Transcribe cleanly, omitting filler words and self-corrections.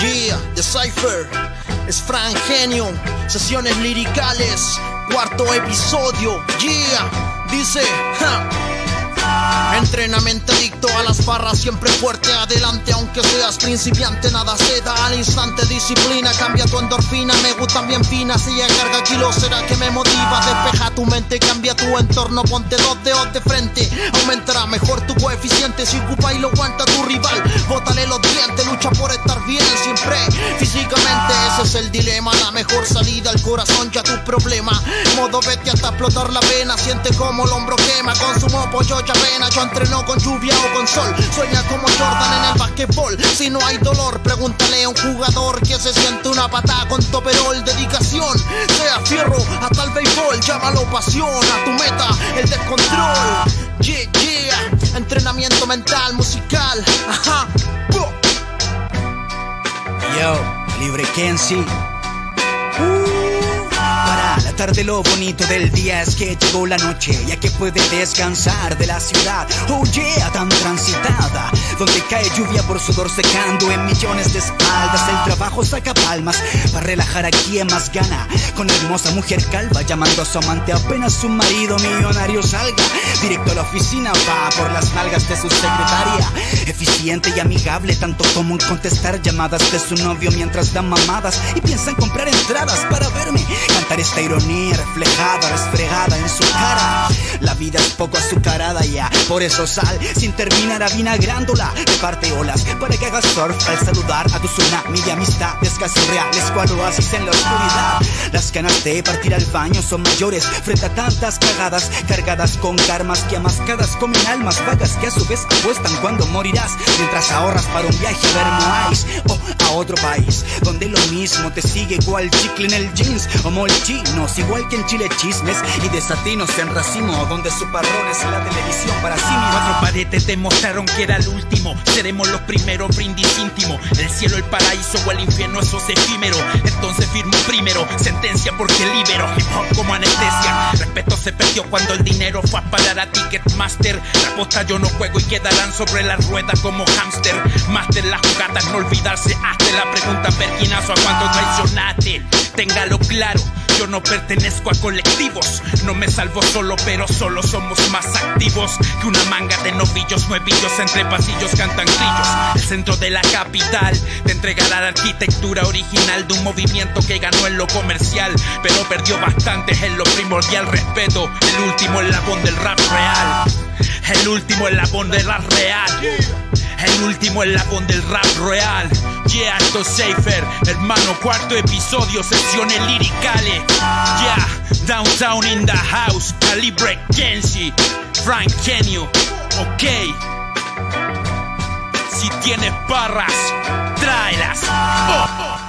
Yeah, The Cypher, es Frank Genio, sesiones liricales, cuarto episodio. Yeah, dice, entrenamiento adicto a las barras, siempre fuerte adelante, aunque seas principiante, nada se da al instante, disciplina, cambia tu endorfina, me gustan bien finas, si ya carga kilos será que me motiva, despeja tu mente, cambia tu entorno, ponte dos dedos de frente, aumentará mejor tu coeficiente, si ocupa y lo aguanta tu rival, bótale los dientes, lucha por estar bien siempre, físicamente, ese es el dilema, la mejor salida al corazón, ya tu problema, modo vete hasta explotar la pena, siente como el hombro quema, consumo pollo ya pena, yo entreno con lluvia o con sol, sueña como Jordan en el basquetbol, si no hay dolor, pregúntale a un jugador que se siente una patada con toperol, dedicación, sea fierro hasta el béisbol, llámalo pasión, a tu meta, el descontrol, yeah, yeah, entrenamiento mental, musical, ajá, Yo, Libre Kenzie. Para la tarde lo bonito del día es que llegó la noche, ya que puede descansar de la ciudad, oh yeah, tan transitada, donde cae lluvia por sudor secando en millones de espaldas, el trabajo saca palmas, para relajar a quien más gana, con la hermosa mujer calva llamando a su amante apenas su marido millonario salga, directo a la oficina va por las nalgas de su secretaria, eficiente y amigable, tanto como en contestar llamadas de su novio mientras dan mamadas y piensan comprar entradas para verme cantar esta ironía reflejada, restregada en su cara. La vida es poco azucarada ya, por eso sal sin terminar avinagrándola. Reparte olas para que hagas surf al saludar a tu tsunami de amistades casi reales, cual oasis en la oscuridad. Las ganas de partir al baño son mayores frente a tantas cagadas, cargadas con karmas que amascadas comen almas vagas que a su vez apuestan cuando morirás, mientras ahorras para un viaje a ver Moais o a otro país, donde lo mismo te sigue cual chicle en el jeans o molchinos, igual que en Chile chismes y desatinos en racimo, donde su parrón es la televisión para sí mismo. Cuatro paredes demostraron que era el último, seremos los primeros, brindis íntimo, el cielo, el paraíso o el infierno, eso es efímero, entonces firmo primero, sentencia porque libero, hip hop como anestesia, respeto se perdió cuando el dinero fue a parar a Ticketmaster, la aposta yo no juego y quedarán sobre la rueda como hámster, máster las jugadas, no olvidarse, hazte la pregunta perquinazo a cuánto traicionaste, téngalo claro, yo no pertenezco a colectivos, no me salvo solo, pero solo somos más activos que una manga de novillos, nuevillos entre pasillos cantan grillos. El centro de la capital te entregará la arquitectura original de un movimiento que ganó en lo comercial, pero perdió bastante en lo primordial, respeto, el último eslabón del rap real, el último eslabón del rap real, el último eslabón del rap real. Yeah, The Cypher, hermano, cuarto episodio, sesiones liricales. Yeah, downtown in the house, Calibre Kenzie, Frank Genio, ok. Si tienes barras, tráelas. Oh, oh.